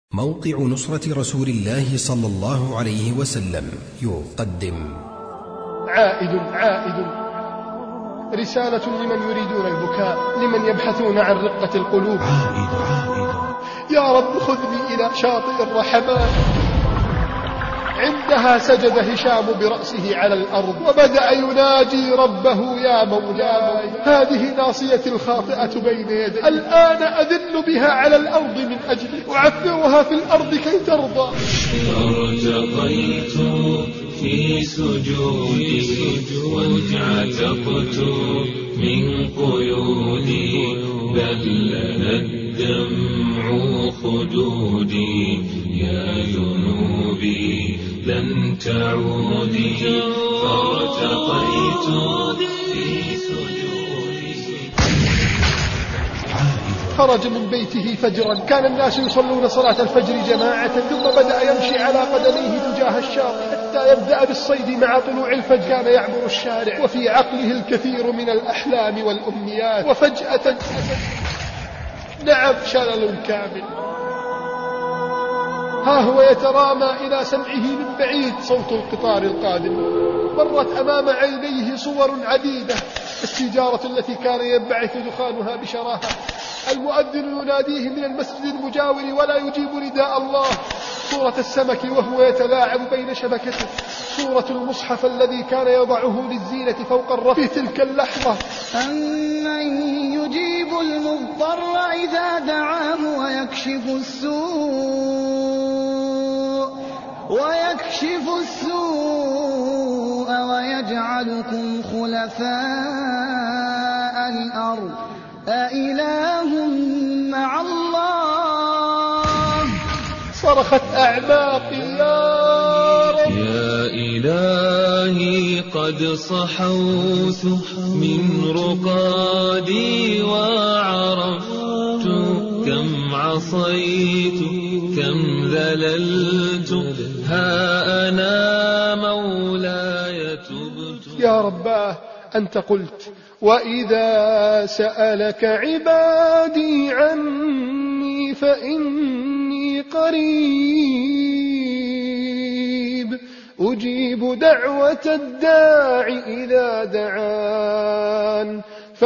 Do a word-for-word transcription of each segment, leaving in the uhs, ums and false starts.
موقع نصرة رسول الله صلى الله عليه وسلم يقدم عائد عائد رسالة لمن يريدون البكاء، لمن يبحثون عن رقة القلوب. عائد عائد يا رب خذني إلى شاطئ الرحمات. عندها سجد هشام برأسه على الأرض وبدأ يناجي ربه: يا مولاي، هذه ناصيتي الخاطئة بين يدي، الآن أذل بها على الأرض من أجلك، أعثرها في الأرض كي ترضى. فارتقيت في سجودي واتعتقت من قيودي، بلل الدمع خدودي، يا ذنوبي لن تعودي. فارتقيت في سجودي. خرج من بيته فجرا، كان الناس يصلون صلاة الفجر جماعة، ثم بدأ يمشي على قدميه تجاه الشاطئ حتى يبدأ بالصيد مع طلوع الفجر. كان يعبر الشارع وفي عقله الكثير من الأحلام والأمنيات، وفجأة نعم شلل كامل. ها هو يترامى إلى سمعه من بعيد صوت القطار القادم. مرت أمام عينيه صور عديدة: السيجارة التي كان ينبعث دخانها بشراهة، المؤذن يناديه من المسجد المجاور ولا يجيب نداء الله، صورة السمك وهو يتلاعب بين شبكته، صورة المصحف الذي كان يضعه للزينة فوق الرف في تلك اللحظة. أمن يجيب المضطر إذا دعاه ويكشف السوء ويكشف السوء ويجعلكم خلفاء الأرض أإله مع الله. صرخت أعماقي: يا رب يا إلهي قد صحوت من رقادي وعرفت كم عصيت كم ذللت، ها أنا مولاي تبت. يا رباه أنت قلت: وإذا سألك عبادي عني فإني قريب أجيب دعوة الداع إذا دعان،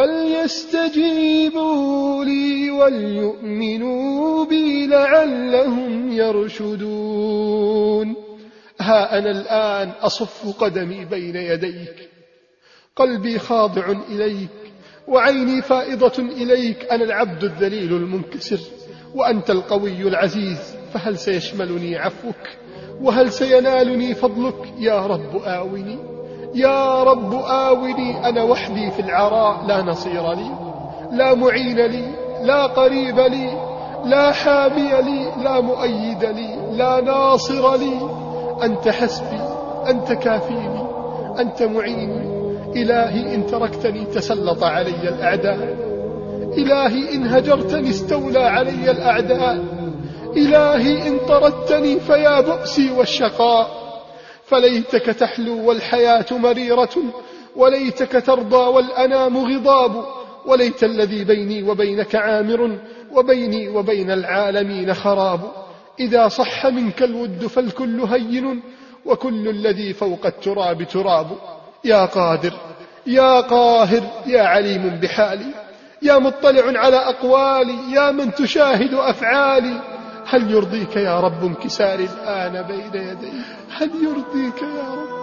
فليستجيبوا لي وليؤمنوا بي لعلهم يرشدون. ها أنا الآن أصف قدمي بين يديك، قلبي خاضع إليك وعيني فائضة إليك. أنا العبد الذليل المنكسر وأنت القوي العزيز، فهل سيشملني عفوك وهل سينالني فضلك؟ يا رب آوني، يا رب آوني. أنا وحدي في العراء، لا نصير لي، لا معين لي، لا قريب لي، لا حامي لي، لا مؤيد لي، لا ناصر لي. أنت حسبي، أنت كافيني، أنت معيني. إلهي إن تركتني تسلط علي الأعداء، إلهي إن هجرتني استولى علي الأعداء، إلهي إن طردتني فيا بؤسي والشقاء. فليتك تحلو والحياة مريرة، وليتك ترضى والأنام غضاب، وليت الذي بيني وبينك عامر، وبيني وبين العالمين خراب. إذا صح منك الود فالكل هين، وكل الذي فوق التراب تراب. يا قادر، يا قاهر، يا عليم بحالي، يا مطلع على أقوالي، يا من تشاهد أفعالي. هل يرضيك يا رب انكساري الآن بين يدي؟ هل يرضيك يا رب؟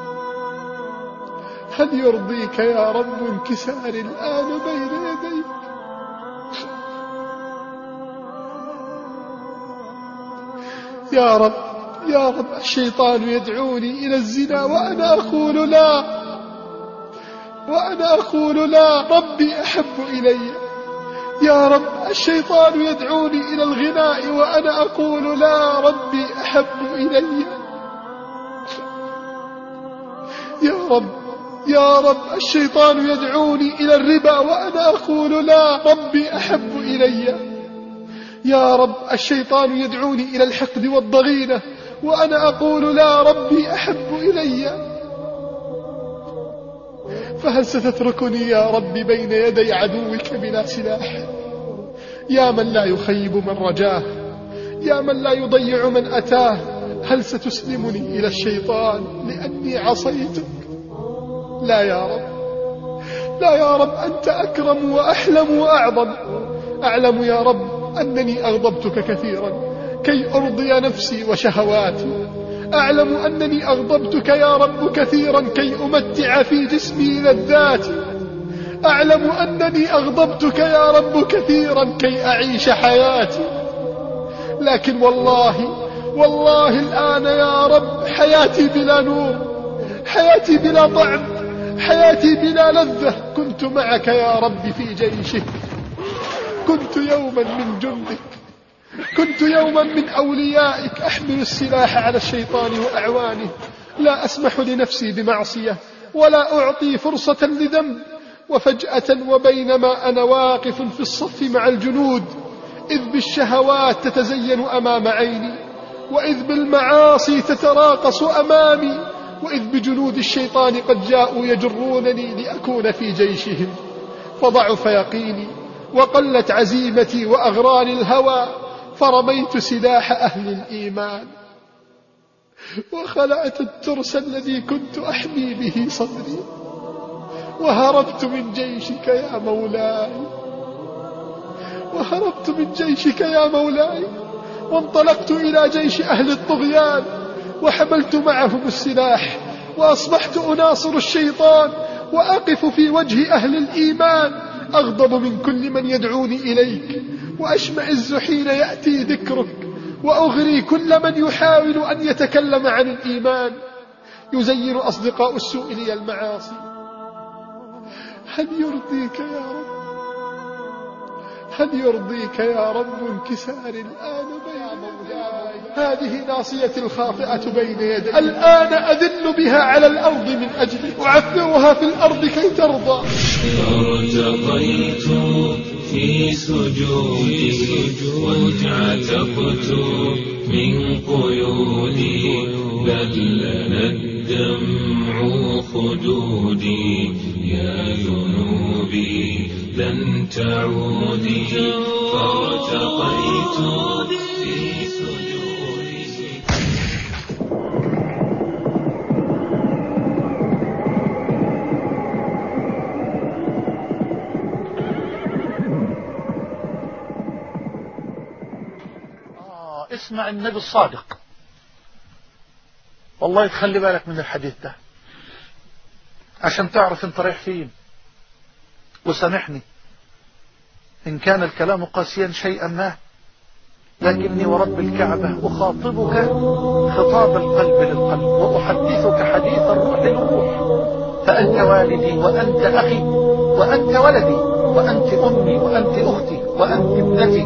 هل يرضيك يا رب انكساري الآن بين يدي؟ يا رب، يا رب، الشيطان يدعوني إلى الزنا وأنا أقول لا، وأنا أقول لا، ربي أحب إلي. يا رب، الشيطان يدعوني إلى الغناء وأنا أقول لا، ربي أحب إلي. يا رب، يا رب، الشيطان يدعوني إلى الربا وأنا أقول لا، ربي أحب إلي. يا رب، الشيطان يدعوني إلى الحقد والضغينة وأنا أقول لا، ربي أحب إلي. فهل ستتركني يا رب بين يدي عدوك بلا سلاح؟ يا من لا يخيب من رجاه، يا من لا يضيع من أتاه، هل ستسلمني إلى الشيطان لأني عصيتك؟ لا يا رب، لا يا رب، أنت أكرم وأحلم وأعظم. أعلم يا رب أنني أغضبتك كثيرا كي أرضي نفسي وشهواتي. أعلم أنني أغضبتك يا رب كثيرا كي أمتع في جسمي لذاتي. أعلم أنني أغضبتك يا رب كثيرا كي أعيش حياتي. لكن والله والله الآن يا رب حياتي بلا نور، حياتي بلا طعم، حياتي بلا لذة. كنت معك يا رب في جيشك، كنت يوما من جندك، كنت يوما من أوليائك، أحمل السلاح على الشيطان وأعوانه. لا أسمح لنفسي بمعصية ولا أعطي فرصة لذنب. وفجأة وبينما أنا واقف في الصف مع الجنود، إذ بالشهوات تتزين أمام عيني، وإذ بالمعاصي تتراقص أمامي، وإذ بجنود الشيطان قد جاءوا يجرونني لأكون في جيشهم. فضعف يقيني وقلت عزيمتي وأغراني الهوى، فرميت سلاح أهل الإيمان وخلعت الترس الذي كنت أحمي به صدري، وهربت من جيشك يا مولاي، وهربت من جيشك يا مولاي، وانطلقت إلى جيش أهل الطغيان، وحملت معهم السلاح، وأصبحت أناصر الشيطان، وأقف في وجه أهل الإيمان، أغضب من كل من يدعوني إليك، وأشمئز حين يأتي ذكرك، وأغري كل من يحاول أن يتكلم عن الإيمان. يزين أصدقاء السوء لي المعاصي. هل يرضيك يا رب، هل يرضيك يا رب انكسار الآن بين مولاي؟ هذه ناصيتي الخاطئة بين يدي، الآن أذل بها على الأرض من أجلك، أعثرها في الأرض كي ترضى. فارتقيت في سجودي واتعتقت من قيودي، بلل الدمع خدودي، يا ذنوبي لن تعودي. فارتقيت في سجودي. آه اسمع النبي الصادق، والله تخلي بالك من الحديث ده عشان تعرف انت رايح فين. وسامحني إن كان الكلام قاسيا شيئا ما، لكني ورب الكعبة أخاطبك خطاب القلب للقلب، وأحدثك حديث الروح للروح. فأنت والدي وأنت أخي وأنت ولدي، وأنت أمي وأنت أختي وأنت ابنتي.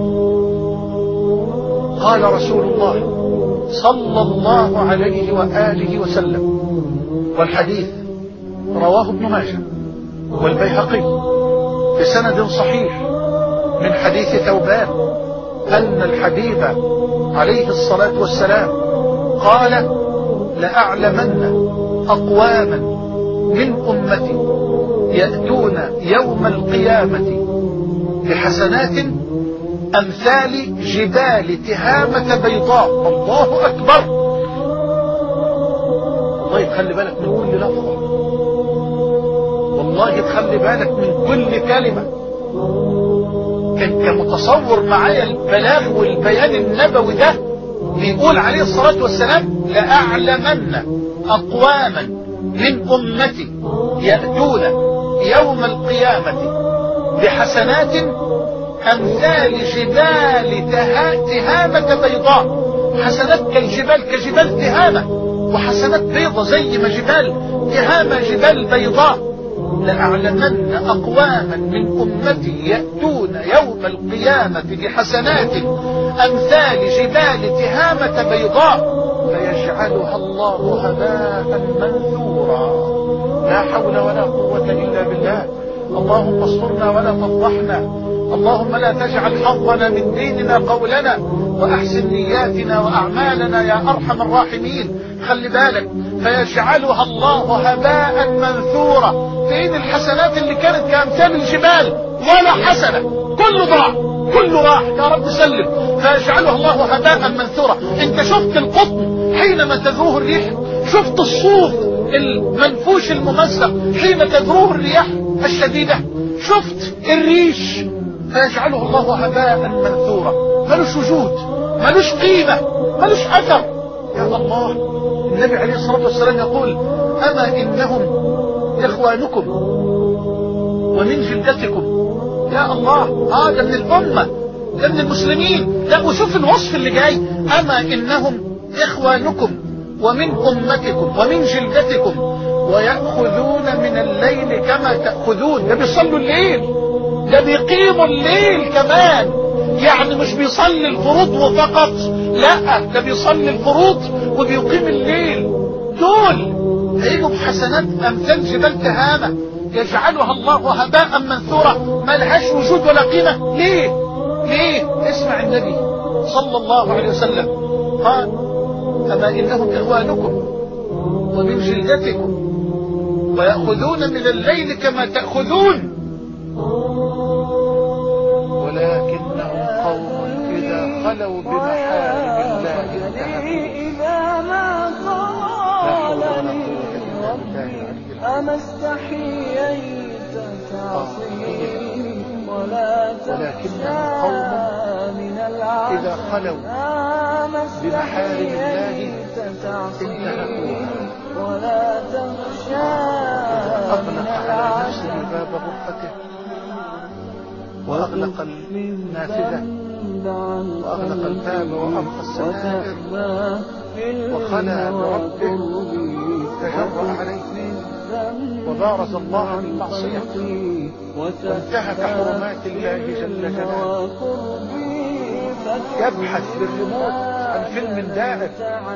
قال رسول الله صلى الله عليه وآله وسلم، والحديث رواه ابن ماجه والبيهقي بسند صحيح من حديث ثوبان، أن الحبيب عليه الصلاة والسلام قال: لأعلمن أقواما من أمتي يأتون يوم القيامة بحسنات أمثال جبال تهامة بيضاء. الله أكبر. والله تخلي بالك من كل لفظة، والله تخلي بالك من كل كلمة. انت متصور معايا البلاغ والبيان النبوي ده؟ بيقول عليه الصلاة والسلام: لأعلمن أقواما من أمتي يأتون يوم القيامة بحسنات أمثال جبال تهامة بيضاء. حسنات كالجبال، كجبال تهامة، وحسنات بيضة زي ما جبال تهامة جبال بيضاء. لأعلمن أقواما من أمتي يأتون يوم القيامة بحسنات أمثال جبال تهامة بيضاء فيجعلها الله هباء منثورا. لا حول ولا قوة إلا بالله. اللهم استرنا ولا تفضحنا، اللهم لا تجعل حظنا من ديننا قولنا، وأحسن نياتنا وأعمالنا يا أرحم الراحمين. خلي بالك، فيجعلها الله هباء منثورا. فين الحسنات اللي كانت كأمثال الجبال؟ ولا حسنة، كله ضاع. كله راح، يا رب سلم، فيجعلها الله هباء منثورا. انت شفت القطن حينما تذروه الريح؟ شفت الصوف المنفوش الممزق حين تذروه الرياح الشديدة؟ شفت الريش؟ فيجعله الله هباء منثورا، ملوش وجود، ملوش قيمة، ملوش أثر. يا الله، النبي عليه الصلاة والسلام يقول: أما إنهم إخوانكم ومن جلدتكم. يا الله، هذا من الأمة، ده من المسلمين. لا، وشوف الوصف اللي جاي: أما إنهم إخوانكم ومن أمتكم ومن جلدتكم ويأخذون من الليل كما تأخذون. ده بيصلوا الليل، ده بيقيموا الليل كمان، يعني مش بيصلي الفروض فقط، لا، ده بيصلي الفروض وبيقيم الليل. دول هيجوا بحسنات أمثال جبال تهامة، يجعلها الله هباء منثورا، ما لهاش وجود ولا قيمة. ليه؟ ليه؟ اسمع النبي صلى الله عليه وسلم قال: أما إنهم إخوانكم ومن جلدتكم ويأخذون من الليل كما تأخذون ولكنهم قوم إذا خلوا بمحارم الله أما استحييت تعصيني ولا تخشى من العذاب إذا خلوا بمحارم الله انتهكوها ولا تخشى أغلق على نفسه باب غرفته وأغلق النافذة وأغلق الباب وأرخى السنائر وخلى بربه، تجرأ عليه وبارز الله بالمعصية وانتهك حرمات الله جل جلاله، يبحث بالريموت عن فيلم دائر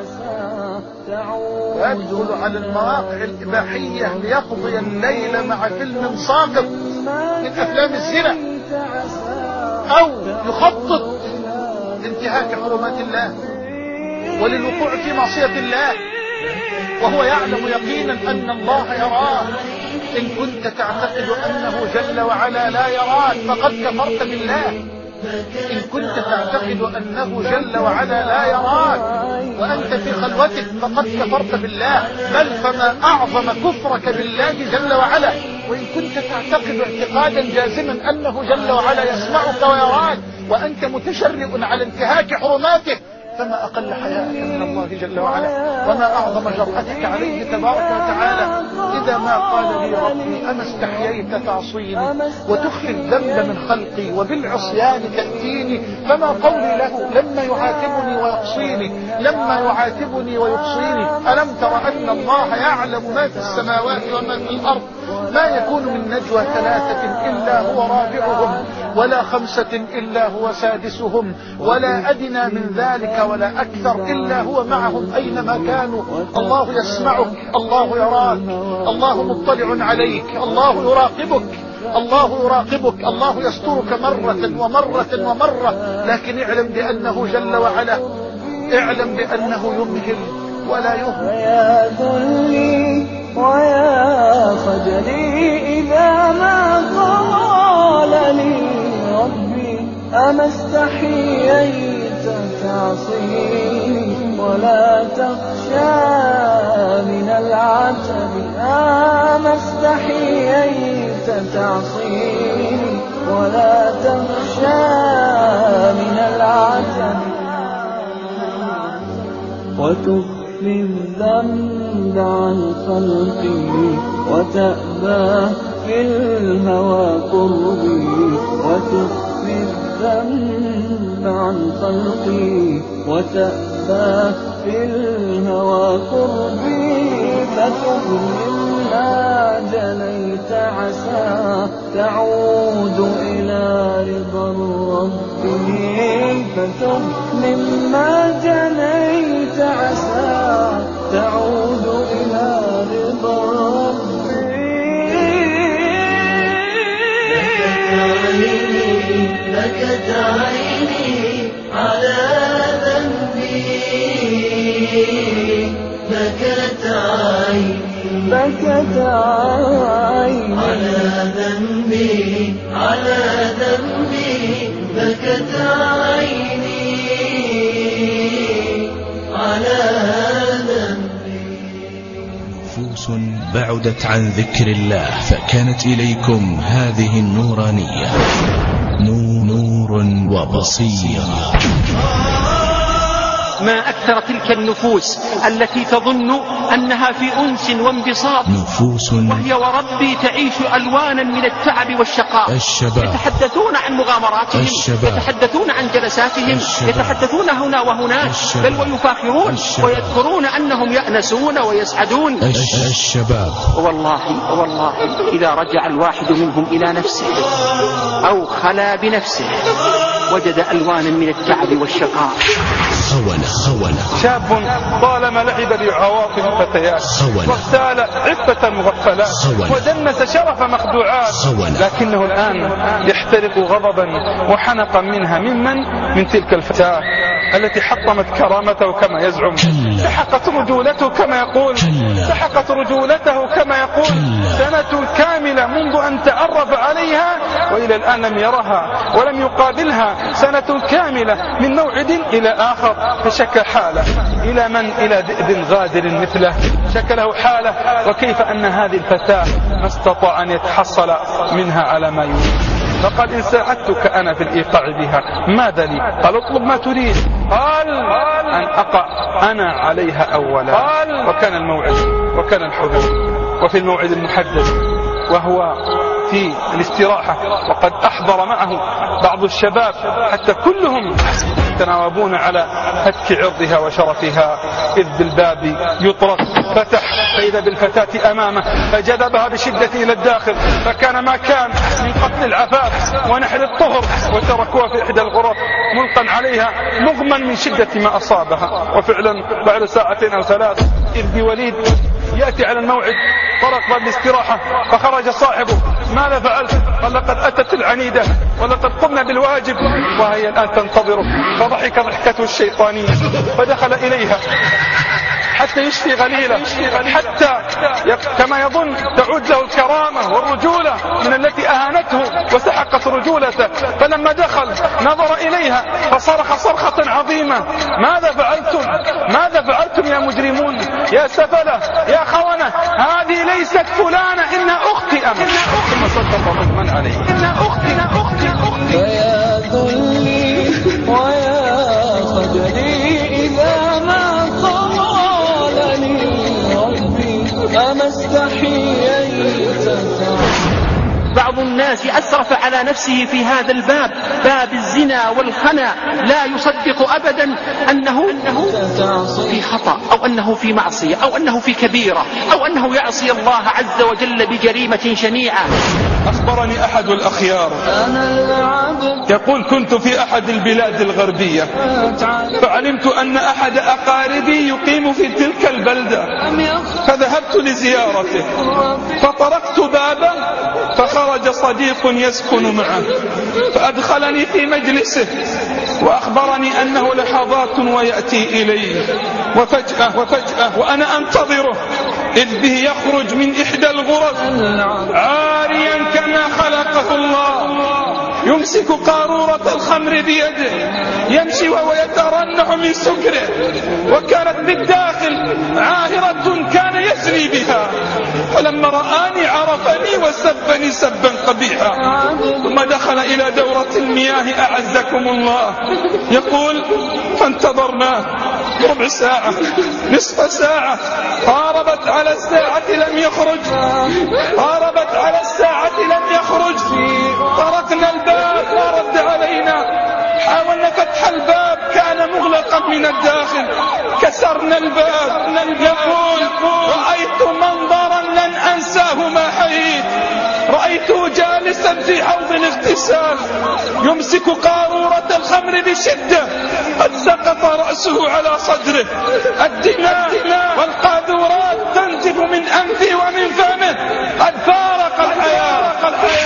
ويدخل على المواقع الإباحية ليقضي الليل مع فيلم ساقط من أفلام الزنا، أو يخطط لانتهاك حرمات الله وللوقوع في معصية الله وهو يعلم يقينا أن الله يراه. إن كنت تعتقد أنه جل وعلا لا يراك فقد كفرت بالله. إن كنت تعتقد أنه جل وعلا لا يراك وأنت في خلوتك فقد كفرت بالله، بل فما أعظم كفرك بالله جل وعلا. وإن كنت تعتقد اعتقادا جازما أنه جل وعلا يسمعك ويراك وأنت متشرئ على انتهاك حرماته، فما أقل حياءك من الله جل وعلا، وما أعظم جرأتك عليه تبارك وتعالى. إذا ما قال لي ربي: أما استحييت تعصيني وتخفي الذنب من خلقي وبالعصيان تأتيني، فما قولي له لما يعاتبني ويقصيني، لما يعاتبني ويقصيني؟ ألم تر أن الله يعلم ما في السماوات وما في الأرض؟ ما يكون من نجوى ثلاثة إلا هو رابعهم، ولا خمسة إلا هو سادسهم، ولا أدنى من ذلك ولا أكثر إلا هو معهم أينما كانوا. الله يسمعك، الله يراك، الله مطلع عليك، الله يراقبك، الله يراقبك، الله يسترك مرة ومرة ومرة. لكن اعلم بأنه جل وعلا، اعلم بأنه يمهل ولا يهمل. يا ذلي ويا خجلي إذا ما قال لي ربي: أما استحييت تعصيني ولا تخشى من العتب. أما استحييت تعصيني ولا تخشى من العتب وتخفي الذنب عن خلقي وتأبى في الهوى قربي وتخفي الذنب عن خلقي وتأبى في الهوى قربي فتب مما جنيت عسى تعود إلى رضا الرب. فتب مما جنيت عسى تعود إلى رضا الرب. بكت عيني على ذنبي، بكت عيني بكت عيني على ذنبي، على ذنبي بكت عيني على ذنبي. نفوس بعدت عن ذكر الله فكانت إليكم هذه النورانية نور وبصيرة. ما أكثر تلك النفوس التي تظن أنها في أنس وانبساط، نفوس وهي وربي تعيش ألوانا من التعب والشقاء. الشباب يتحدثون عن مغامراتهم، الشباب يتحدثون عن جلساتهم، الشباب يتحدثون هنا وهناك، بل ويفاخرون ويذكرون أنهم يأنسون ويسعدون. الشباب والله والله إذا رجع الواحد منهم إلى نفسه أو خلا بنفسه وجد ألوانا من التعب والشقاء. خونة خونة شاب طالما لعب بعواطف الفتيات واغتال عفة المغفلات ودنس شرف مخدوعات، لكنه الآن يحترق غضبا وحنقا منها ممن من تلك الفتاة التي حطمت كرامته كما يزعم، سحقت رجولته كما يقول، سحقت رجولته كما يقول. سنة كاملة منذ أن تعرف عليها وإلى الآن لم يرها ولم يقابلها، سنة كاملة من موعد إلى آخر، فشكى حاله إلى من؟ إلى ذئب غادر مثله، شكى له حاله، وكيف أن هذه الفتاة ما استطاع أن يتحصل منها على ما يريد. فقال إن ساعدتك أنا في الإيقاع بها ماذا لي؟ قال اطلب ما تريد. قال أن أقع أنا عليها أولا. وكان الموعد وكان الحضور، وفي الموعد المحدد وهو في الاستراحة، وقد أحضر معه بعض الشباب حتى كلهم يتناوبون على هتك عرضها وشرفها، إذ بالباب يطرق، فتح فإذا بالفتاة أمامه، فجذبها بشدة إلى الداخل، فكان ما كان من قتل العفاف ونحر الطهر، وتركوها في إحدى الغرف ملقا عليها مغما من شدة ما أصابها. وفعلا بعد ساعتين أو ثلاث إذ بوليد يأتي على الموعد، طرق باب الاستراحة، فخرج صاحبه. ماذا فعلت؟ قال لقد أتت العنيدة ولقد قمنا بالواجب وهي الآن تنتظره. فضحك ضحكته الشيطانية فدخل إليها حتى يشفي غليله، حتى كما يظن تعود له الكرامة والرجولة من التي أهانته وسحقت رجولته. فلما دخل نظر إليها فصرخ صرخة عظيمة: ماذا فعلتم؟ ماذا فعلتم يا مجرمون يا سفلة يا خونة؟ هذه ليست فلانة، إنها أختي. أمر ثم صدق ضمن عليه: إنها أختي إنها أختي أختي. فيا ذلي ويا خجلي إذا ما قال لي ربي أما استحييت. بعض الناس أسرف على نفسه في هذا الباب، باب الزنا والخنا، لا يصدق أبدا أنه, أنه في خطأ أو أنه في معصية أو أنه في كبيرة أو أنه يعصي الله عز وجل بجريمة شنيعة. أخبرني أحد الأخيار يقول: كنت في أحد البلاد الغربية فعلمت أن أحد أقاربي يقيم في تلك البلدة، فذهبت لزيارته فطرقت بابه فخرج صديق يسكن معه فأدخلني في مجلسه وأخبرني أنه لحظات ويأتي إلي، وفجأة وفجأة وأنا أنتظره إذ به يخرج من إحدى الغرف عاريا كما خلقه الله، يمسك قارورة الخمر بيده، يمشي وهو يترنح من سكره، وكانت بالداخل عاهرة كان يسري بها، فلما رآني عرفني وسبني سبا قبيحا، ثم دخل إلى دورة المياه أعزكم الله. يقول: فانتظرناه ربع ساعة نصف ساعة، قاربت على الساعة لم يخرج، قاربت على الساعة لم يخرج، طرقنا الباب ورد علينا، حاولنا فتح الباب كان مغلقا من الداخل، كسرنا الباب. يقول: رأيت منظرا لن أنساه ما حييت، رأيته جالسا في حوض الاغتسال يمسك قارورة الخمر بشدة، قد سقط رأسه على صدره، الدماء والقاذورات تنزف من أنفه ومن فمه، قد فارق الحياة.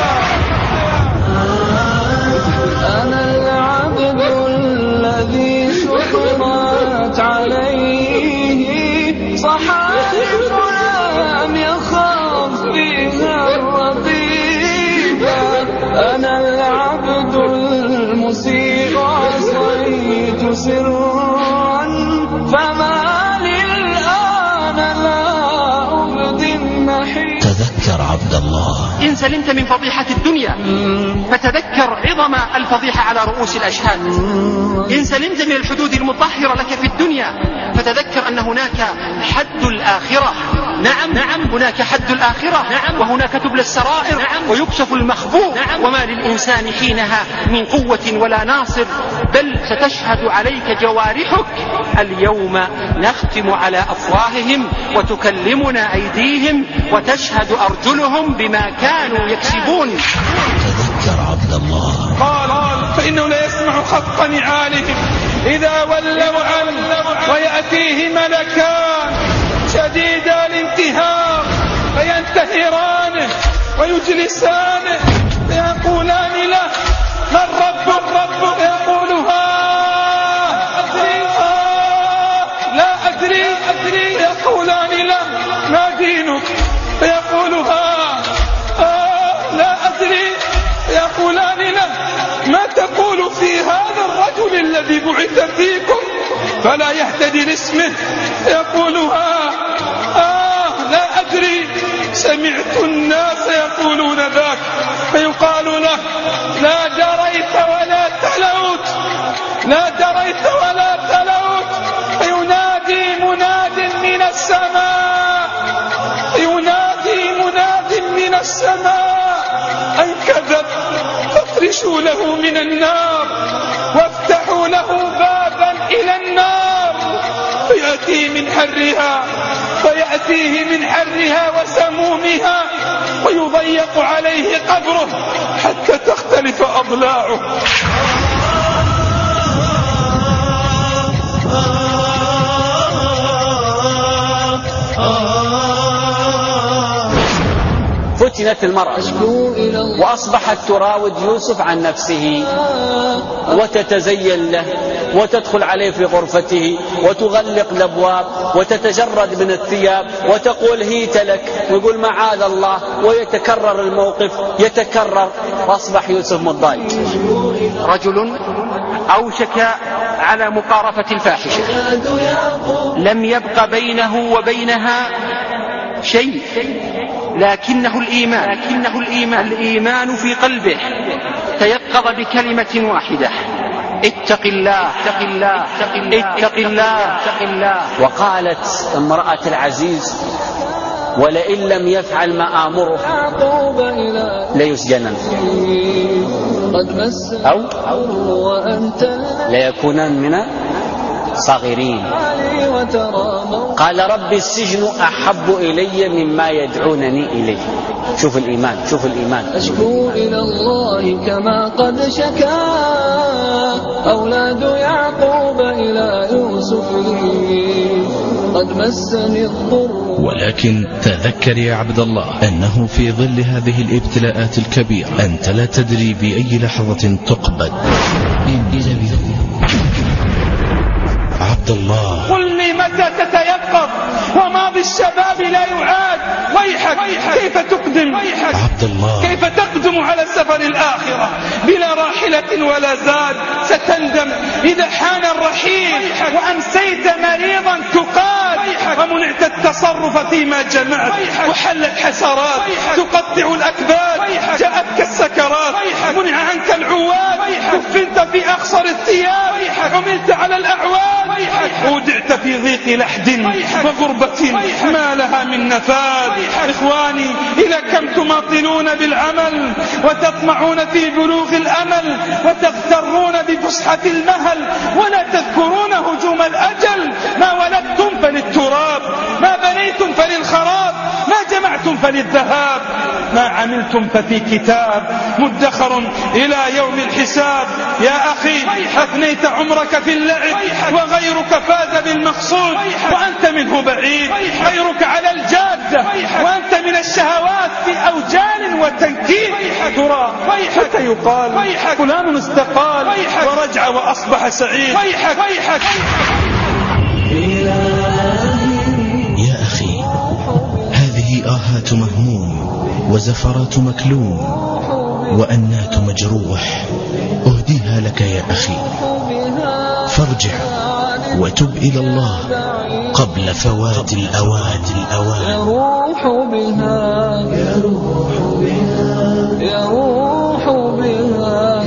أنا العبد الذي شطرت عليه صحائف لم يخاف فيها الرقيبة، أنا العبد المسيء إن سلمت من فضيحة الدنيا فتذكر عظم الفضيحة على رؤوس الأشهاد. إن سلمت من الحدود المطهرة لك في الدنيا فتذكر أن هناك حد الآخرة. نعم نعم هناك حد الآخرة، نعم وهناك تبلى السرائر، نعم ويكشف المخبوء، نعم وما للإنسان حينها من قوة ولا ناصر، بل ستشهد عليك جوارحك. اليوم نختم على أفواههم وتكلمنا أيديهم وتشهد أرجلهم بما كانوا يكسبون. تذكر عبد الله قال فإنه لا يسمع خط نعالهم إذا ولوا عنه ويأتيه ملكان شديد الانتهار فينتهرانه ويجلسانه فيقولان له من ربك ربك يقول ها أدري لا أدري أدري يقولان له ما دينك فيقول ها لا أدري يقولان له ما تقول في هذا الرجل الذي بعث فيكم فلا يهتدي لاسمه يقولها آه لا أدري سمعت الناس يقولون ذاك فيقال له لا دريت ولا تلوت لا دريت ولا تلوت فينادي مناد من السماء ينادي مناد من السماء أن كذب فافرشوا له من النار وافتحوا له بابا إلى النار فيأتي من حرها فيأتيه من حرها وسمومها ويضيق عليه قبره حتى تختلف أضلاعه. فتنت المرأة وأصبحت تراود يوسف عن نفسه وتتزين له وتدخل عليه في غرفته وتغلق الأبواب وتتجرد من الثياب وتقول هيت لك ويقول معاذ الله ويتكرر الموقف يتكرر وأصبح يوسف متضايق. رجل أوشك على مقارفة الفاحشة لم يبق بينه وبينها شيء لكنه الإيمان لكنه الإيمان الإيمان في قلبه تيقظ بكلمة واحدة اتق الله اتق الله اتق الله اتق الله. وقالت امرأة العزيز ولئن لم يفعل ما آمره ليسجنن أو ليكونن من صغيرين. قال رب السجن أحب إلي مما يدعونني إليه. شوف الإيمان شوف الإيمان. أشكو إلى الله كما قد شكا أولاد يعقوب إلى يوسف قد مسني الضر. ولكن تذكر يا عبد الله أنه في ظل هذه الابتلاءات الكبيرة أنت لا تدري بأي لحظة تقبض. عبد الله قل لي متى تتيقظ وماضي الشباب لا يعاد. ويحك كيف تقدم عبد الله كيف تقدم على سفر الآخرة بلا راحلة ولا زاد. ستندم إذا حان الرحيل وأمسيت مريضا تقال ومنعت التصرف فيما جمعت وحلت حسرات تقطع الأكباد جاءتك السكرات منع عنك العواد كفنت في أخصر الثياب عملت على الأعواد ودعت في ضيق لحد وغربة ما لها من نفاد. إخواني إلى كم تماطلون بالعمل وتطمعون في بلوغ الأمل وتغترون بفسحة المهل ولا تذكرون هجوم الأجل. ما ولدتم فللتراب ما بنيتم فللخراب ما جمعتم فللذهاب ما عملتم ففي كتاب مدخر إلى يوم الحساب. يا أخي أفنيت عمرك في اللعب وغيرك فاز بالمقصود وأنت منه بعيد. غيرك على الجادة وأنت من الشهوات في أوجال وتنكيل. ترى حتى يقال فلان استقال ورجع وأصبح سعيد. يا أخي هذه آهات مهموم وزفرات مكلوم وأنات مجروح أهديها لك يا أخي فارجع وتب إلى الله قبل فوات الأوان. يروح بها يروح بها يروح بها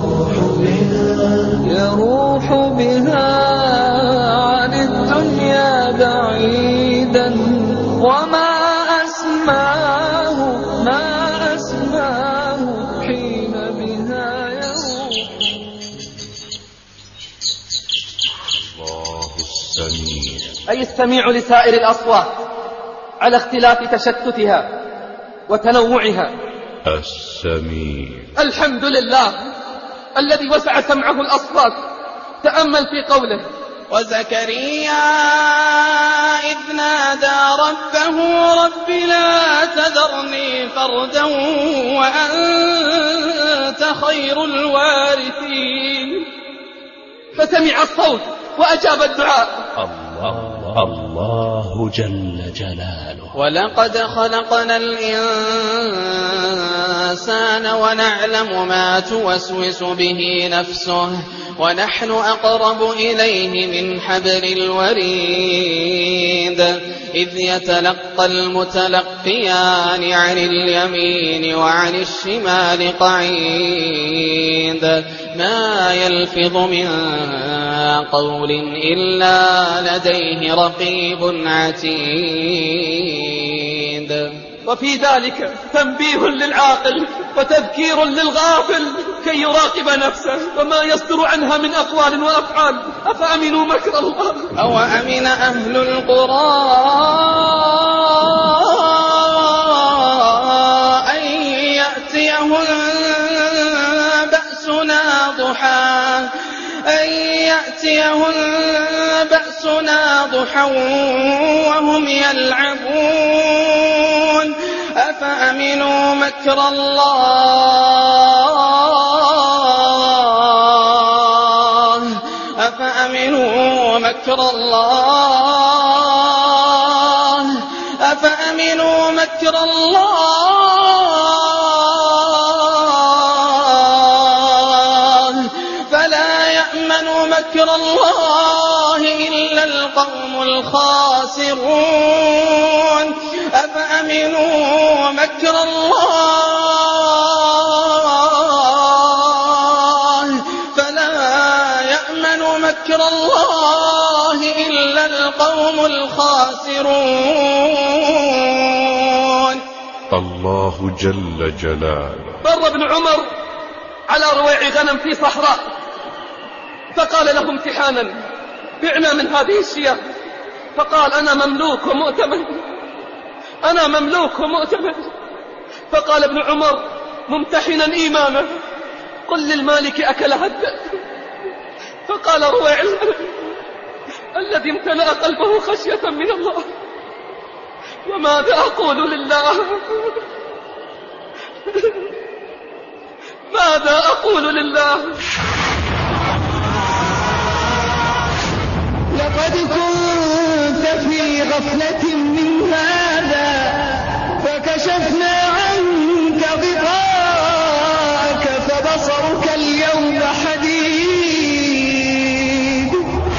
يروح بها عن الدنيا بعيدا وما أسماه ما أسماه حين بها يروح. الله السميع أي السميع لسائر الأصوات على اختلاف تشتتها وتنوعها. السميع الحمد لله الذي وسع سمعه الأصوات. تأمل في قوله: وزكريا إذ نادى ربه رب لا تذرني فردا وأنت خير الوارثين. فسمع الصوت وأجاب الدعاء. الله الله جل جلاله. ولقد خلقنا الإنسان ونعلم ما توسوس به نفسه ونحن أقرب إليه من حبل الوريد إذ يتلقى المتلقيان عن اليمين وعن الشمال قعيد ما يلفظ من قول إلا لديه رقيب عتيد. وفي ذلك تنبيه للعاقل وتذكير للغافل كي يراقب نفسه وما يصدر عنها من أقوال وأفعال. أفأمنوا مكر الله؟ أو أمن أهل القرى أن يأتيهم بأسنا ضحى أن يأتيهم بأسنا ضحى وهم يلعبون أفأمنوا مكر الله أفأمنوا مكر الله أفأمنوا مكر الله فلا يأمن مكر الله إلا القوم الخاسرون. أفأمنوا مكر الله فلا يأمن مكر الله إلا القوم الخاسرون. الله جل جلاله. مر ابن عمر على رويع غنم في صحراء فقال له امتحانا: بعنا من هذه الشياه. فقال: أنا مملوك ومؤتمن أنا مملوك ومؤتمن. فقال ابن عمر ممتحنا إيمانه: قل للمالك أكلها الذئب. فقال رويع الذي امتلأ قلبه خشية من الله: وماذا أقول لله ماذا أقول لله. لقد كنت في غفلة من هذا فكشفنا عنك غطاءك فبصرك اليوم حديد.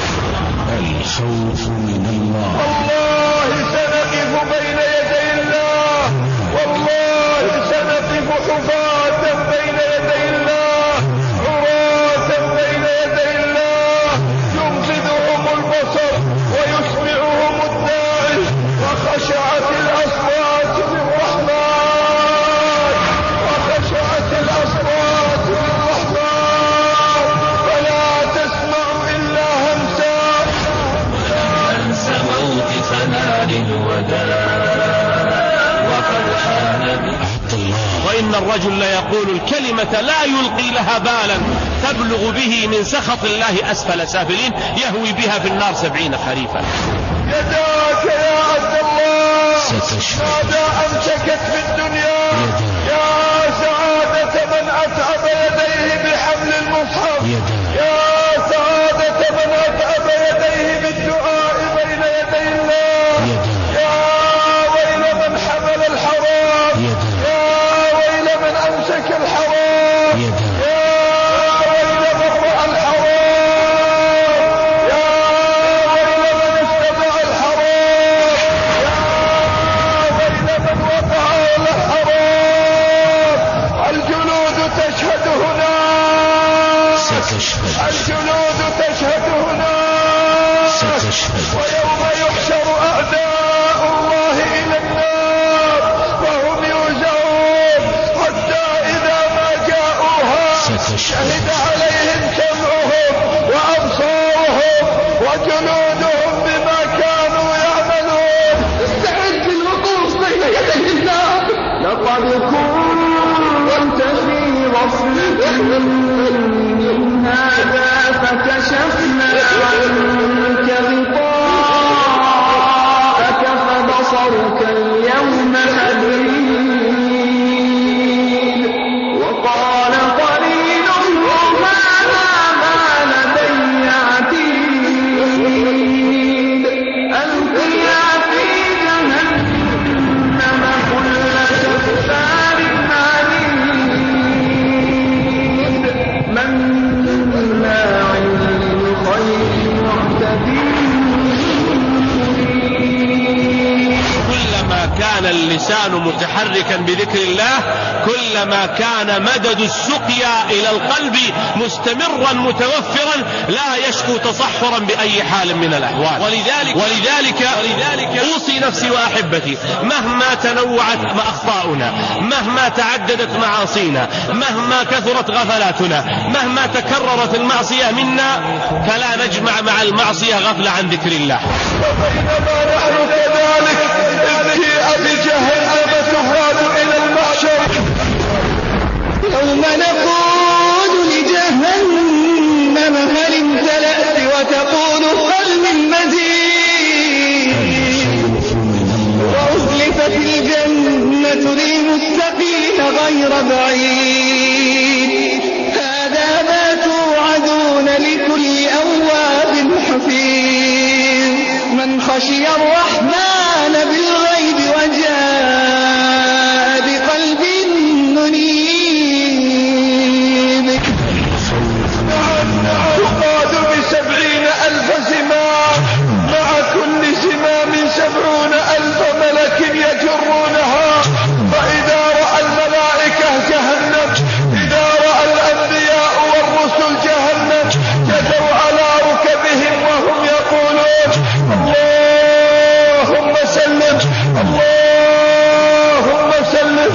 الخوف من الله. والله سنقف بين يدي الله والله سنقف حفاة بين يدي الله عراة بين يدي الله ينفذهم البصر ويسمعهم الداعي وخشعت الأصوات للرحمن وخشعت الأصوات للرحمن فلا تسمع إلا همسا أنس موقفنا للوداع وقد حان عبد الله. وإن الرجل ليقول الكلمة لا يلقي لها بالا تبلغ به من سخط الله أسفل سافلين يهوي بها في النار سبعين خريفا. يداك يا عبد الله ماذا أمسكت في الدنيا يا سعادة من أتعب يديه بحمل المصحف يا سعادة من أتعب يديه بالدعاء بين يدي الله يا ويل من حمل الحرام يا ويل من أمسك الحرام يا ويل من رأى الحرام يا ويل من اتبع الحرام يا ويل من وقع على الحرام ستشهد. ويوم يحشر أعداء الله إلى النار وهم يوزعون حتى إذا ما جاءوها شهد عليهم سمعهم وأبصارهم وجلودهم بما كانوا يعملون. استعد للوقوف بين يدي الله. لقد كنت في غفلة من هذا فكشفنا عنك غطاءك فبصرك اليوم حديد. وقال قرينه هذا ما لدي عتيد. ألقيا في جهنم كل كفار عنيد مناع للخير معتد. كلما كان اللسان متحركا بذكر الله كلما كان مدد السقيا إلى القلب مستمرا متوفرا لا يشكو تصحرا بأي حال من الأحوال. ولذلك, ولذلك, ولذلك أوصي نفسي وأحبتي مهما تنوعت أخطاؤنا، مهما تعددت معاصينا، مهما كثرت غفلاتنا، مهما تكررت المعصية منا، فلا نجمع مع المعصية غفلة عن ذكر الله. وبينما نحن كذلك إذ جيء بجهنم تهاد إلى المحشر. يوم نقول لجهنم هل امتلأت وتقول هل من مزيد. وأزلفت الجنة للمتقين غير بعيد. هذا ما توعدون لكل أواب حفيظ من خشي الرحمن بالغيب وجاء بقلب منيب. تقاد بسبعين ألف زمام مع كل زمام سبعون ألف ملك يجرونها. فإذا رأى الملائكة جهنم، إذا رأى الأنبياء والرسل جهنم، جثوا على ركبهم وهم يقولون اللهم سلم اللهم سلم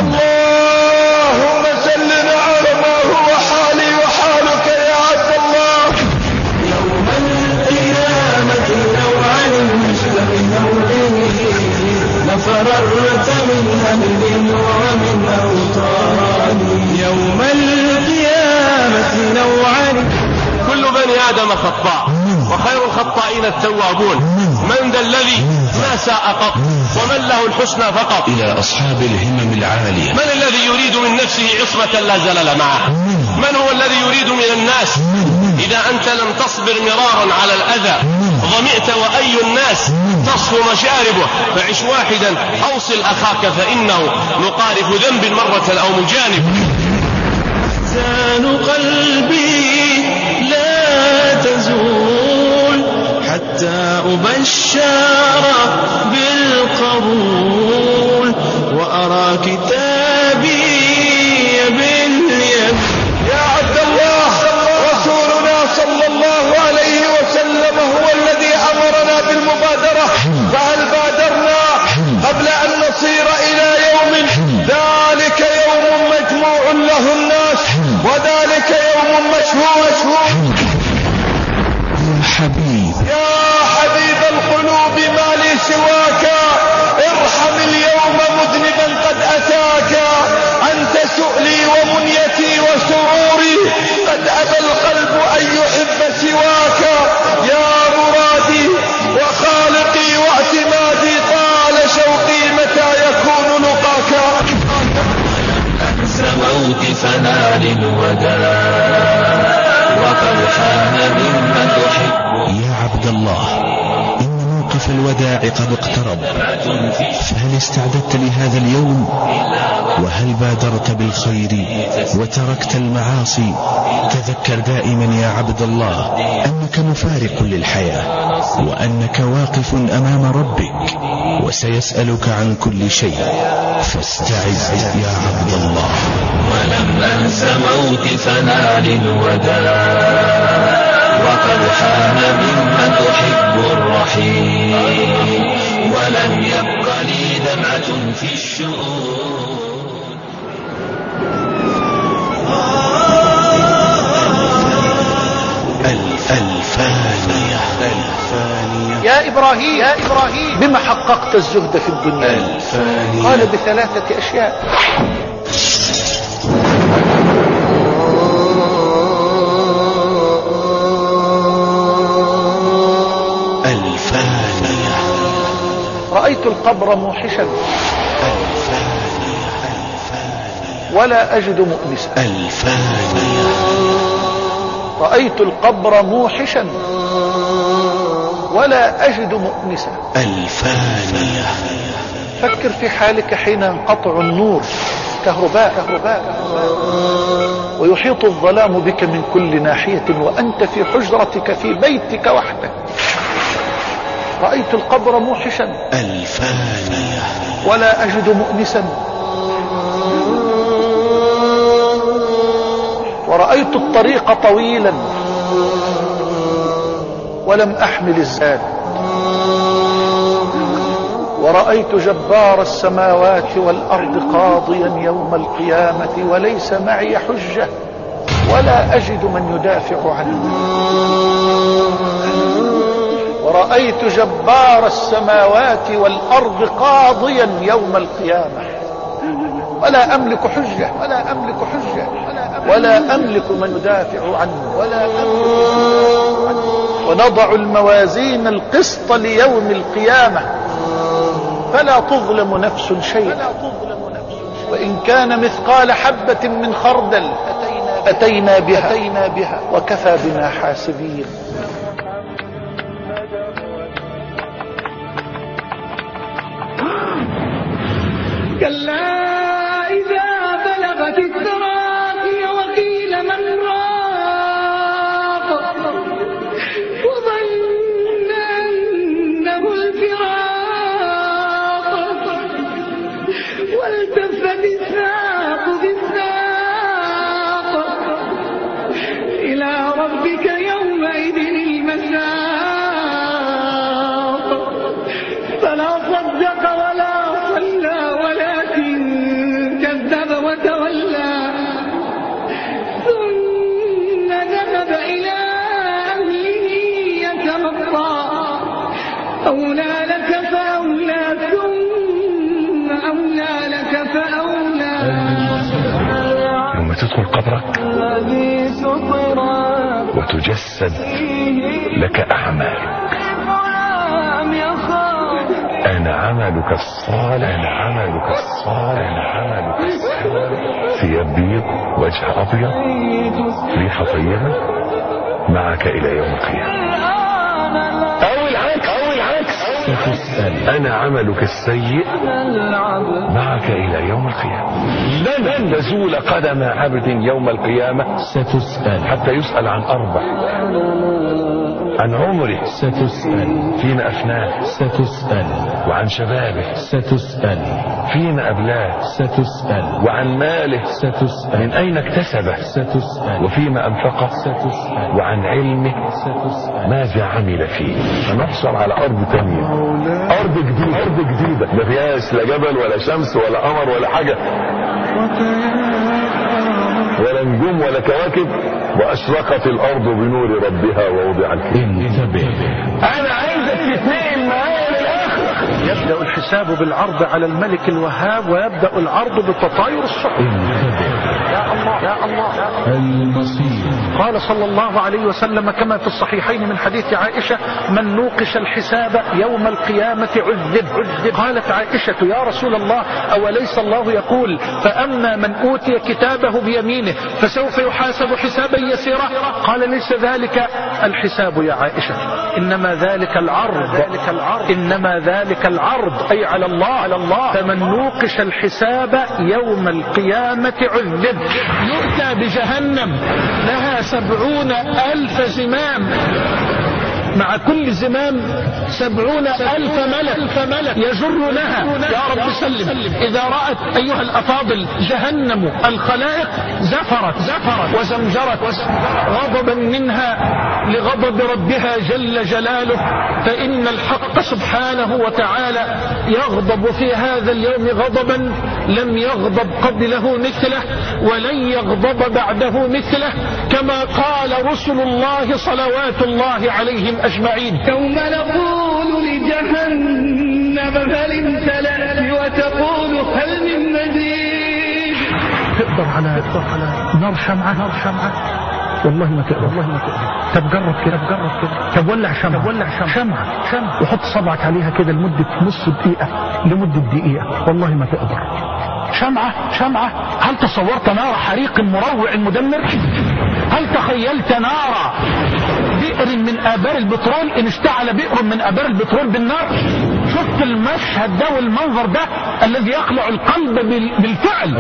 اللهم سلم على ما هو حالي وحالك يا عبد الله. يوم القيامة لو علمت بنوره لفررت من أهل ومن أوطان. يوم القيامة لو علمت. كل بني آدم خطاء وخير الخطائين التوابون. من ذا الذي ما ساء قط ومن له الحسنى فقط. إلى أصحاب الهمم العالية. من الذي يريد من نفسه عصمة لا زلل معه؟ من هو الذي يريد من الناس إذا أنت لم تصبر مرارا على الأذى ظمئت وأي الناس تصفو مشاربه؟ فعش واحدا أوصل أخاك فإنه مقارف ذنب مرة أو من جانب. لسان قلبي لا تزول حتى أبشر بالقبول وأرى كتابي باليد. يا عبد الله، رسولنا صلى الله عليه وسلم هو الذي أمرنا بالمبادرة، فهل بادرنا قبل أن نصير إلى يوم ذلك يوم مجموع له الناس وذلك يوم مشهود. يا حبيب يا حبيب القلوب ما لي سواك، ارحم اليوم مذنبا قد أتاك. أنت سؤلي ومنيتي وسروري، قد أبى القلب أن يحب سواك. يا مرادي وخالقي واعتمادي، طال شوقي متى يكون لقاك. أنس موقفنا للوداع وقد حان ممن تحب. يا عبد الله، إن موقف الوداع قد اقترب، فهل استعددت لهذا اليوم؟ وهل بادرت بالخير وتركت المعاصي؟ تذكر دائما يا عبد الله أنك مفارق للحياة، وأنك واقف أمام ربك وسيسألك عن كل شيء، فاستعد يا عبد الله. ولم أنس موقفنا للوداع وقد حان ممن تحب في الشؤون. الفانية الفانية يا إبراهيم يا إبراهيم بما حققت الزهد في الدنيا؟ الفانية. قال بثلاثة أشياء. الفانية. رأيت القبر موحشا ولا أجد مؤنسا. الفانية. رأيت القبر موحشا ولا أجد مؤنسا. الفانية. فكر في حالك حين ينقطع النور، كهرباء كهرباء ويحيط الظلام بك من كل ناحية وأنت في حجرتك في بيتك وحدك. رأيت القبر موحشا الفانية ولا أجد مؤنسا. ورأيت الطريق طويلا ولم أحمل الزاد. ورأيت جبار السماوات والأرض قاضيا يوم القيامة وليس معي حجة ولا أجد من يدافع عنه. ورأيت جبار السماوات والأرض قاضيا يوم القيامة ولا أملك حجة ولا أملك حجة ولا أملك من يدافع عنه ولا أملك عنه. ونضع الموازين القسط ليوم القيامة فلا تظلم نفس شيئا وإن كان مثقال حبة من خردل أتينا بها, أتينا بها وكفى بنا حاسبين. كلا إذا بلغت التراقي وقيل من راق وظن أنه الفراق والتفت الساق بالساق إلى ربك يومئذ المساق. فلا صدق ولا صلى ولكن كذب وتولى ثم ذهب إلى أهله يتمطى. أولى لك فأولى ثم أولى لك فأولى. يوم تدخل قبرك وتجسد لك أعمالك. أنا عملك الصالح أنا عملك الصالح أنا عملك الصالح. ثياب بيض، وجه أبيض، ريحة طيبة، معك إلى يوم القيامة. أو العكس أو العكس ستسأل. أنا عملك السيء معك إلى يوم القيامة. لن تزول قدم عبد يوم القيامة ستسأل حتى يسأل عن أربع: عن عمره ستسأل، فيما أفناه ستسأل، وعن شبابه ستسأل، فيما أبلاه ستسأل، وعن ماله ستسأل، من أين اكتسبه ستسأل، وفيما أنفقه ستسأل، وعن علمه ستسأل، ماذا عمل فيه. فنحصل على أرض تانية، أرض جديدة، أرض جديدة ما فيهاش لا جبل ولا شمس ولا قمر ولا حاجة ولا نجوم ولا كواكب. وأشرقت الأرض بنور ربها ووضع الكتاب. أنا عايزك تتنقل معايا للآخرة. يبدأ الحساب بالعرض على الملك الوهاب ويبدأ العرض بتطاير الصحف. يا الله يا الله المصير. قال صلى الله عليه وسلم كما في الصحيحين من حديث عائشة: من نوقش الحساب يوم القيامة عذب. قالت عائشة: يا رسول الله أوليس الله يقول فأما من أوتي كتابه بيمينه فسوف يحاسب حسابا يسيرا؟ قال: ليس ذلك الحساب يا عائشة، إنما ذلك العرض ذلك العرض إنما ذلك العرض أي على الله على الله. فمن نوقش الحساب يوم القيامة عذب. يؤتى بجهنم لها سبعون ألف زمام مع كل زمام سبعون ألف ملك يجرونها. يا رب سلم. إذا رأت أيها الأفاضل جهنم الخلائق زفرت زفرت وزمجرت غضبا منها لغضب ربها جل جلاله. فإن الحق سبحانه وتعالى يغضب في هذا اليوم غضبا لم يغضب قبله مثله ولن يغضب بعده مثله، كما قال رسل الله صلوات الله عليهم أجمعين: يوم نقول لجهنم هل امتلأت وتقول هل من مزيد. تقدر على نار شمعة؟ نار شمعة والله ما تقدر، والله ما تقدر. طب جرب كده، جرب كده. طب ولع شمعة، طب ولع شمعة شمعة شمعة وحط صبعك عليها كده لمدة نص دقيقة لمدة دقيقة، والله ما تقدر. شمعة شمعة. هل تصورت نار حريق مروع مدمر؟ هل تخيلت نار بئر من آبار البترول إن اشتعل بئر من آبار البترول بالنار؟ شفت المشهد ده والمنظر ده الذي يخلع القلب بالفعل.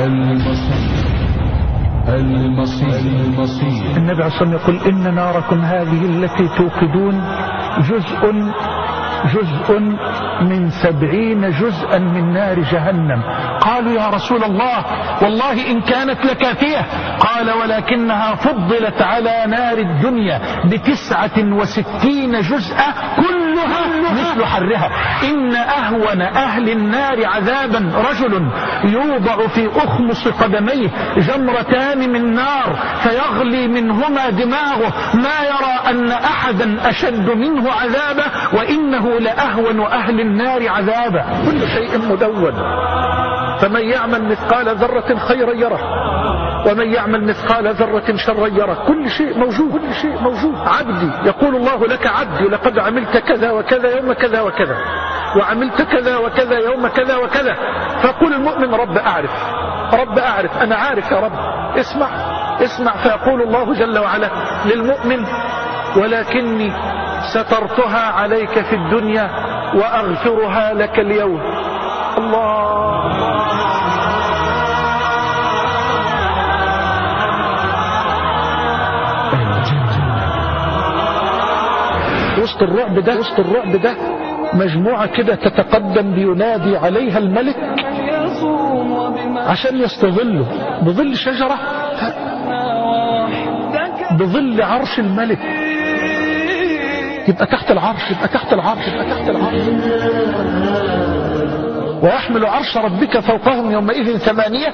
المصير المصير النبي عليه الصلاة والسلام يقول: إن ناركم هذه التي توقدون جزء جزء من سبعين جزءا من نار جهنم. قالوا: يا رسول الله والله إن كانت لكافية. قال: ولكنها فضلت على نار الدنيا بتسعة وستين جزءا كلها مثل حرها. إن أهون أهل النار عذابا رجل يوضع في أخمص قدميه جمرتان من نار فيغلي منهما دماغه ما يرى أن أحدا أشد منه عذابا وإنه لأهون أهل النار عذابا. كل شيء مدون، فمن يعمل مثقال ذرة خيرا يره ومن يعمل مثقال ذرة شرا يره. كل شيء موجود، كل شيء موجود. عبدي يقول الله لك: عبدي لقد عملت كذا وكذا يوم كذا وكذا وعملت كذا وكذا يوم كذا وكذا. فيقول المؤمن: رب أعرف، رب أعرف، أنا عارف يا رب، اسمع اسمع. فيقول الله جل وعلا للمؤمن: ولكني سترتها عليك في الدنيا وأغفرها لك اليوم. الله. وسط الرعب ده وسط الرعب ده مجموعة كده تتقدم بينادي عليها الملك عشان يستظلوا بظل شجرة بظل عرش الملك. يبقى تحت العرش، يبقى تحت العرش، يبقى تحت العرش. ويحمل عرش ربك فوقهم يومئذ ثمانية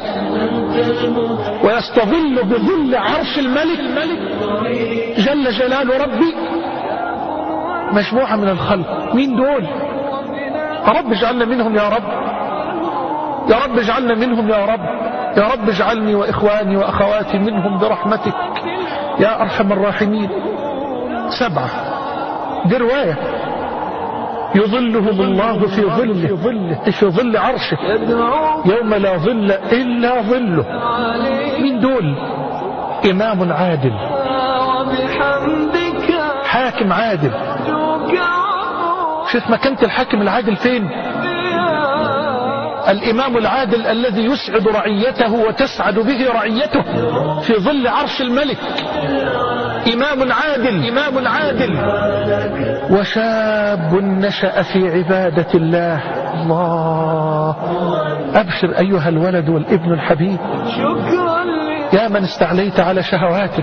ويستظل بظل عرش الملك جل جلال ربي مجموعة من الخلق. مين دول؟ يا رب اجعلنا منهم يا رب، يا رب اجعلنا منهم يا رب، يا رب اجعلني وإخواني وأخواتي منهم برحمتك يا أرحم الراحمين. سبعة، دي رواية. يظلهم الله في ظله، في ظل عرشه يوم لا ظل إلا ظله. من دول؟ إمام عادل، حاكم عادل. شوف مكانة الحاكم العادل فين؟ الإمام العادل الذي يسعد رعيته وتسعد به رعيته في ظل عرش الملك. إمام عادل، إمام عادل. وشاب نشأ في عبادة الله. الله. أبشر أيها الولد والابن الحبيب، يا من استعليت على شهواتك،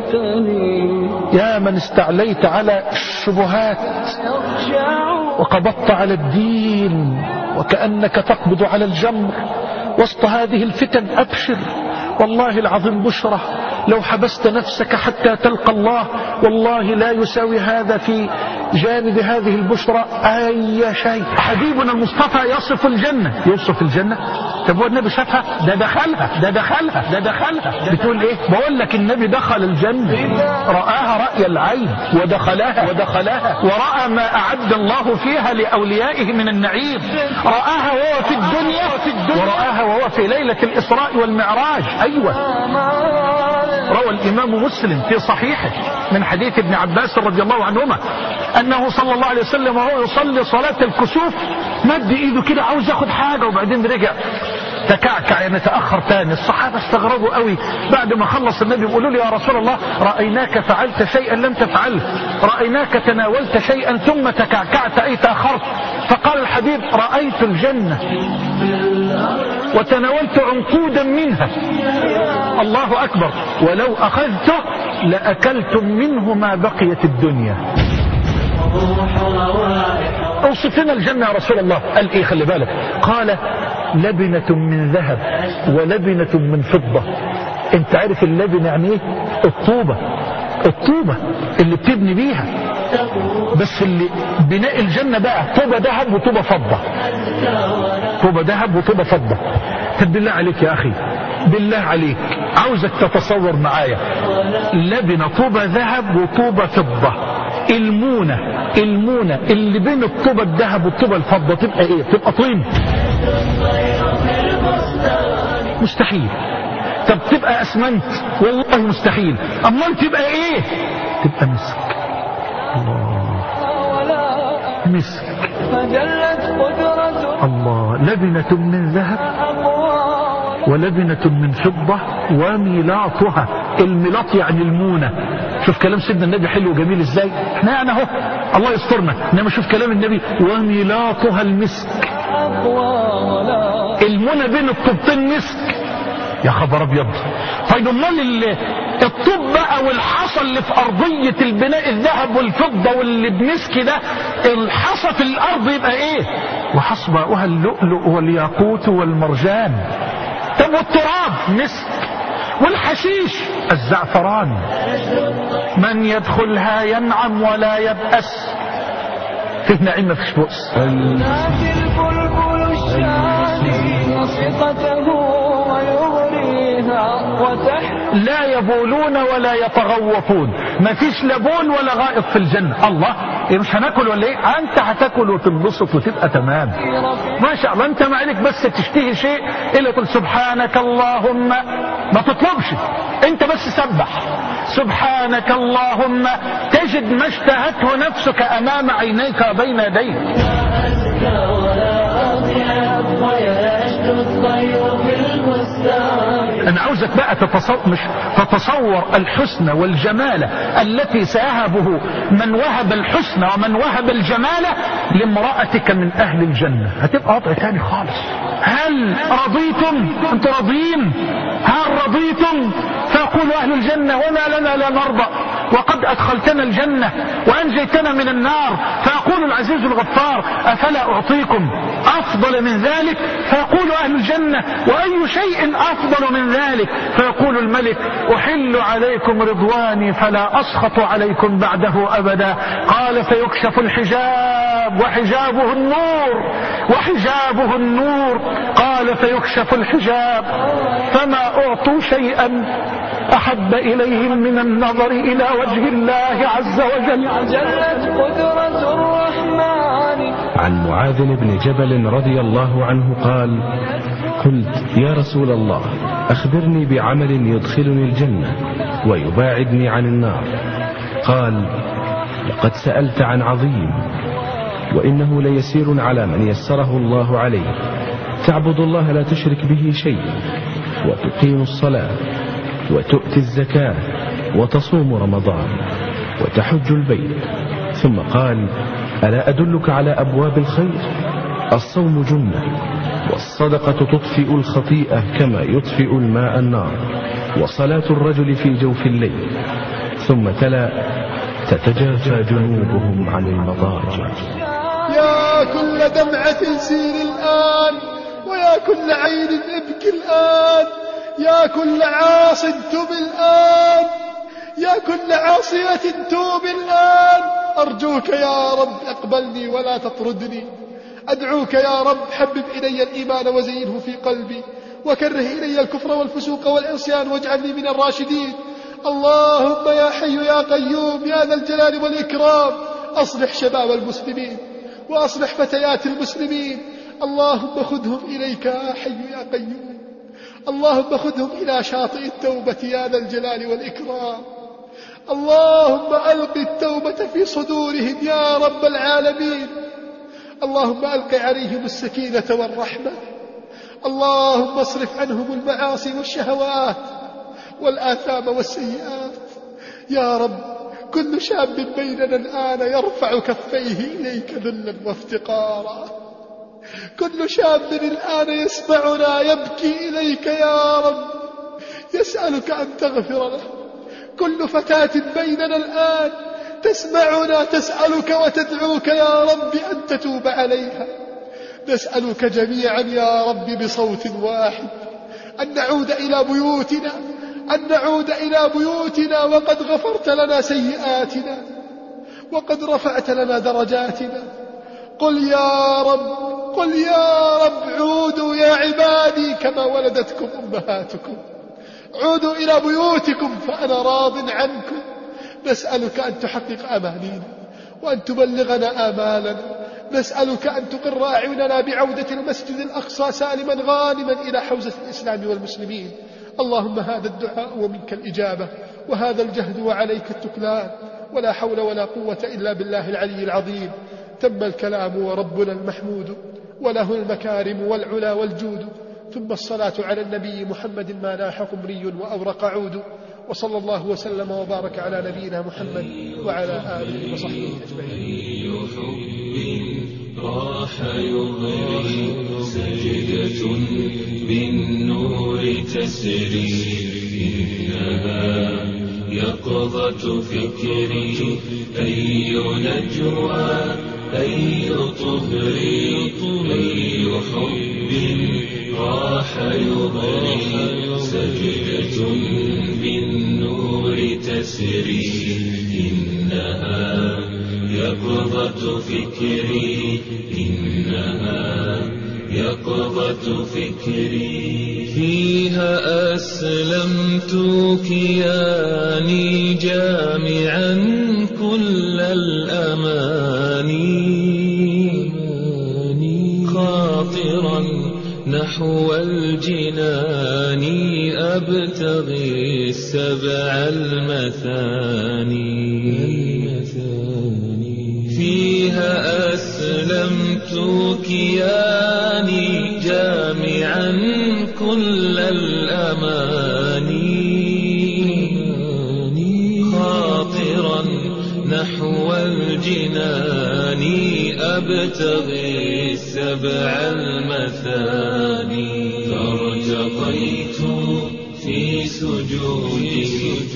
يا من استعليت على الشبهات وقبضت على الدين وكأنك تقبض على الجمر وسط هذه الفتن. أبشر، والله العظيم بشرة. لو حبست نفسك حتى تلقى الله والله لا يساوي هذا في جانب هذه البشرة أي شيء. حبيبنا المصطفى يصف الجنة، يوصف الجنة. طب هو النبي شافها؟ ده دخلها، ده دخلها، ده دخلها. بتقول ايه؟ بقول لك النبي دخل الجنة، رآها رأي العين ودخلها ودخلها ورأى ما أعد الله فيها لأوليائه من النعيم. رآها وهو في الدنيا ورآها وهو في ليلة الإسراء والمعراج. أيوة. روى الإمام مسلم في صحيحه من حديث ابن عباس رضي الله عنهما أنه صلى الله عليه وسلم وهو يصلي صلاة الكسوف مد إيده كده عاوز ياخد حاجة وبعدين رجع تكعكع يعني تأخر تاني. الصحابة استغربوا قوي بعد ما خلص النبي يقولوا لي يا رسول الله رأيناك فعلت شيئا لم تفعله، رأيناك تناولت شيئا ثم تكعكعت أي تأخرت. فقال الحبيب رأيت الجنة وتناولت عنقودا منها، الله أكبر، ولو أخذته لأكلتم منه ما بقيت الدنيا. اوصف لنا الجنة يا رسول الله. قال ايه؟ خلي بالك، قال لبنة من ذهب ولبنة من فضة. انت عارف اللبنة يعني ايه؟ الطوبة، الطوبة اللي بتبني بيها، بس اللي بناء الجنة بقى طوبة ذهب وطوبة فضة، طوبة ذهب وطوبة فضة. طب بالله عليك يا أخي، بالله عليك عاوزك تتصور معايا لبنة طوبة ذهب وطوبة فضة، المونة المونة اللي بين الطوبة الذهب والطوبة الفضة تبقى ايه؟ تبقى طين؟ مستحيل. طب تبقى اسمنت؟ والله مستحيل. امال تبقى ايه؟ تبقى مسك. الله، مسك. الله. لبنة من ذهب ولبنة من فضة وميلاطها. الميلاط يعني المونة. شوف كلام سيدنا النبي حلو وجميل ازاي. احنا يعني اهو الله يسترنا، انما شوف كلام النبي وميلاطها المسك. المونة بين الطوبتين مسك. يا خبر ابيض. طيب امال الطوب بقى والحصى اللي في ارضية البناء الذهب والفضة واللي بمسك ده، الحصى في الارض يبقى ايه؟ وحصباؤها اللؤلؤ والياقوت والمرجان. طب والتراب مسك، والحشيش الزعفران. من يدخلها ينعم ولا يبأس. فيه نعيم ما فيش بؤس. لا يبولون ولا يتغوطون. ما فيش لا بول ولا غائط في الجنة. الله، إيه مش هناكل ولا ايه؟ انت هتاكل وتنبسط وتبقى تمام ما شاء الله. انت ما عليك بس تشتهي شيء الا تقول سبحانك اللهم، ما تطلبش، انت بس سبح سبحانك اللهم تجد ما اشتهته نفسك امام عينيك وبين يديك. أنا عاوزك بقى تتصور, مش تتصور الحسن والجمال التي سيهبه من وهب الحسن ومن وهب الجمال لامرأتك من أهل الجنة. هتبقى وضع تاني خالص. هل رضيتم؟ أنتم راضيين؟ هل رضيتم؟ فيقول أهل الجنة وما لنا لا نرضى وقد أدخلتنا الجنة وأنجيتنا من النار. فيقول العزيز الغفار أفلا أعطيكم أفضل من ذلك؟ فيقول أهل الجنة وأي شيء أفضل من ذلك؟ فيقول الملك أحل عليكم رضواني فلا أسخط عليكم بعده أبدا. قال فيكشف الحجاب وحجابه النور وحجابه النور. قال فيكشف الحجاب فما أعطوا شيئا أحب إليهم من النظر إلى وجه الله عز وجل. جلت قدرة الرحمن. عن معاذ بن جبل رضي الله عنه قال قلت يا رسول الله أخبرني بعمل يدخلني الجنة ويباعدني عن النار. قال لقد سألت عن عظيم وإنه ليسير على من يسره الله عليه. تعبد الله لا تشرك به شيء وتقيم الصلاة وتؤتي الزكاة وتصوم رمضان وتحج البيت. ثم قال ألا أدلك على أبواب الخير؟ الصوم جنة والصدقة تطفئ الخطيئة كما يطفئ الماء النار وصلاة الرجل في جوف الليل. ثم تلا تتجافى جنوبهم عن المضاجع. يا كل دمعة سير الآن ويا كل عين ابكي الآن. يا كل عاص توب الآن. يا كل عاصية توب الآن. أرجوك يا رب اقبلني ولا تطردني. أدعوك يا رب حبب إلي الإيمان وزينه في قلبي وكره إلي الكفر والفسوق والعصيان واجعلني من الراشدين. اللهم يا حي يا قيوم يا ذا الجلال والإكرام أصلح شباب المسلمين وأصلح فتيات المسلمين. اللهم خذهم إليك يا حي يا قيوم. اللهم خذهم إلى شاطئ التوبة يا ذا الجلال والإكرام. اللهم ألق التوبة في صدورهم يا رب العالمين. اللهم ألق عليهم السكينة والرحمة. اللهم اصرف عنهم المعاصي والشهوات والآثام والسيئات. يا رب كل شاب بيننا الآن يرفع كفيه إليك ذلا وافتقارا، كل شاب الآن يسمعنا يبكي إليك يا رب يسألك أن تغفر له، كل فتاة بيننا الآن تسمعنا تسألك وتدعوك يا رب أن تتوب عليها. نسألك جميعا يا رب بصوت واحد أن نعود إلى بيوتنا، أن نعود إلى بيوتنا وقد غفرت لنا سيئاتنا وقد رفعت لنا درجاتنا. قل يا رب قل يا رب عودوا يا عبادي كما ولدتكم أمهاتكم، عودوا إلى بيوتكم فأنا راض عنكم. نسألك أن تحقق أمانينا وأن تبلغنا آمالنا، نسألك أن تقر أعيننا بعودة المسجد الأقصى سالما غانما إلى حوزة الإسلام والمسلمين. اللهم هذا الدعاء ومنك الإجابة، وهذا الجهد وعليك التكلان، ولا حول ولا قوة إلا بالله العلي العظيم. تم الكلام وربنا المحمود، وله المكارم والعلا والجود، ثم الصلاة على النبي محمد ما لاح قمري وأورق عود. وصلى الله وسلم وبارك على نبينا محمد وعلى آله وصحبه أجمعين. راح يغري سجدة بالنور تسري، إنها يقظة فكري، أي نجوى أي طهر أي حب راح يغري سجدة بالنور تسري، إنها يقظة فكري، إنها يقظة فكري. فيها أسلمت كياني جامعا كل الأماني، خاطرا نحو الجنان أبتغي السبع المثاني. فيها أسلمت كياني جامعا كل الأماني، خاطرا نحو الجنان أبتغي السبع المثاني. فارتقيت في سجودي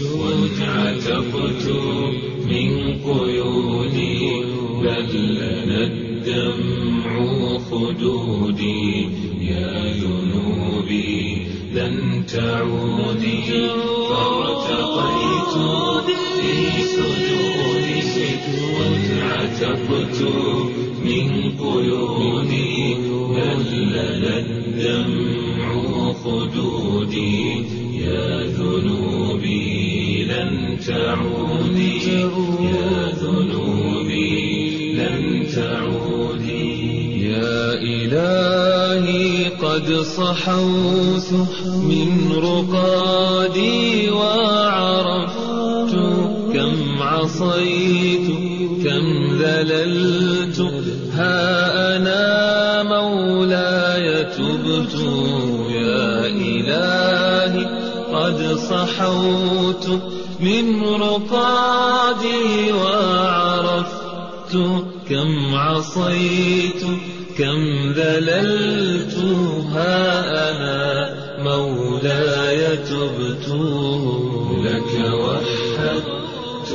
وانعتقت من قيودي، بل لنا الدمع خدودي، يا ذنوبي لن تعودي. فارتقيت في سجودي وانعتقت من قيودي، بل لنا الدمع خدودي، يا ذنوبي لن تعودي، يا ذنوبي لن تعودي. يا إلهي قد صحوت من رقادي وعرفت كم عصيت كم ذللت، ها أنا مولاي تبت. يا إلهي قد صحوت من رقادي وعرفت كم عصيت كم ذللت، ها أنا مولاي تبت. لك وحدت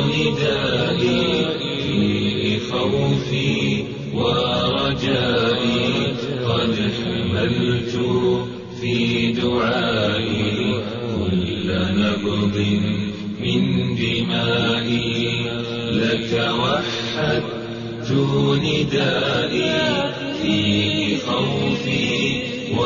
ندائي في خوفي ورجائي، قد حملت في دعائي كل نبض من دمائي. لك وحدت ندائي في خوفي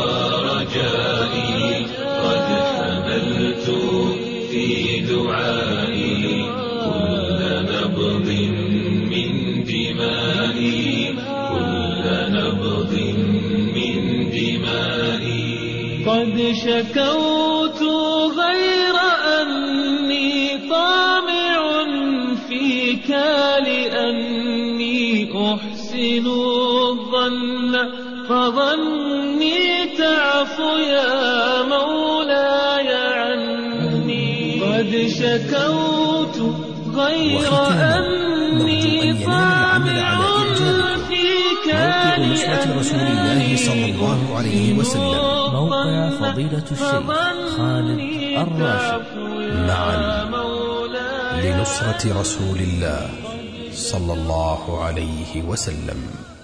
ورجائي، قد حملت في دعائي كل نبض من دمائي، كل نبض من دمائي. قد شكوت غير أني طامع فيك لأني أحسن أحسن الظن فظني تعفو يا مولاي عني قد شكوت غير أني طامع فيك لأني رسول الله صلى الله عليه وسلم. موقع فضيلة الشيخ خالد الراشد. معا لنصرة رسول الله صلى الله عليه وسلم.